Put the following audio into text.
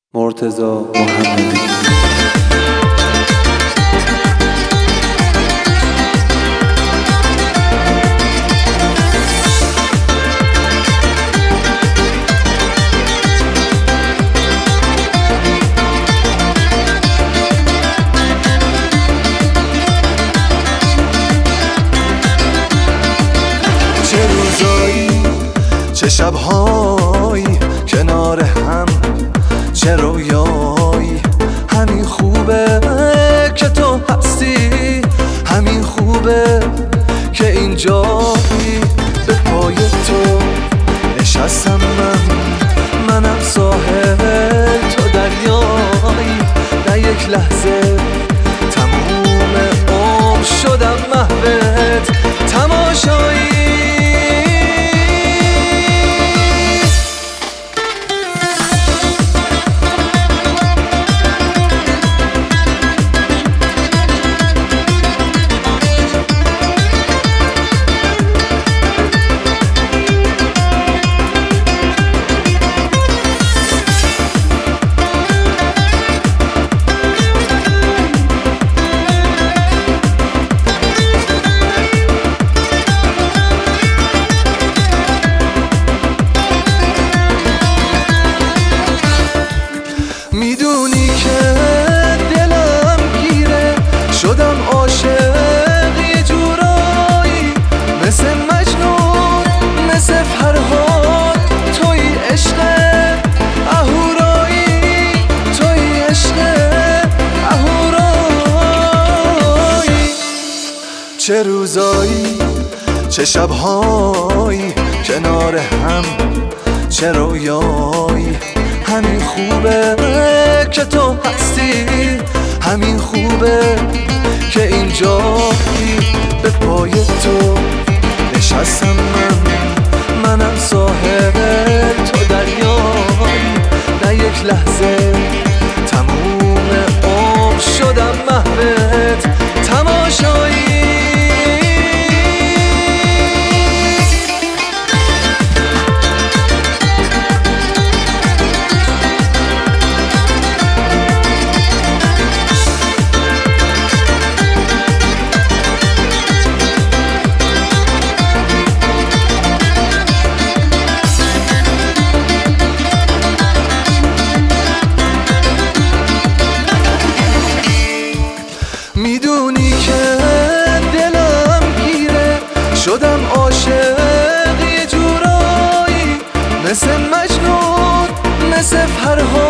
مرتضی محمدی. چه روزایی، چه شبهایی کنار هم، چه رویایی. همین خوبه که تو هستی، همین خوبه که اینجایی. به پای تو نشستم منم ساحل، تو دریایی. نه یک لحظه تموم عمر شدم محوت تماشایی. میدونی که دلم گیره، شدم عاشق یه جورایی. مثل مجنون، مثل فرهاد، توی عشق اهورایی. توی عشق اهورایی. چه روزایی، چه شبهایی کنار هم، چه رویایی. همین خوبه که تو هستی، همین خوبه که اینجایی. به پای تو نشستم منم ساحل، تو دریایی. نه یک لحظه تموم عمر شدم محوت تماشایی. میدونی که دلم گیره، شدم عاشق یه جورایی. مثل مجنون، مثل فرهاد.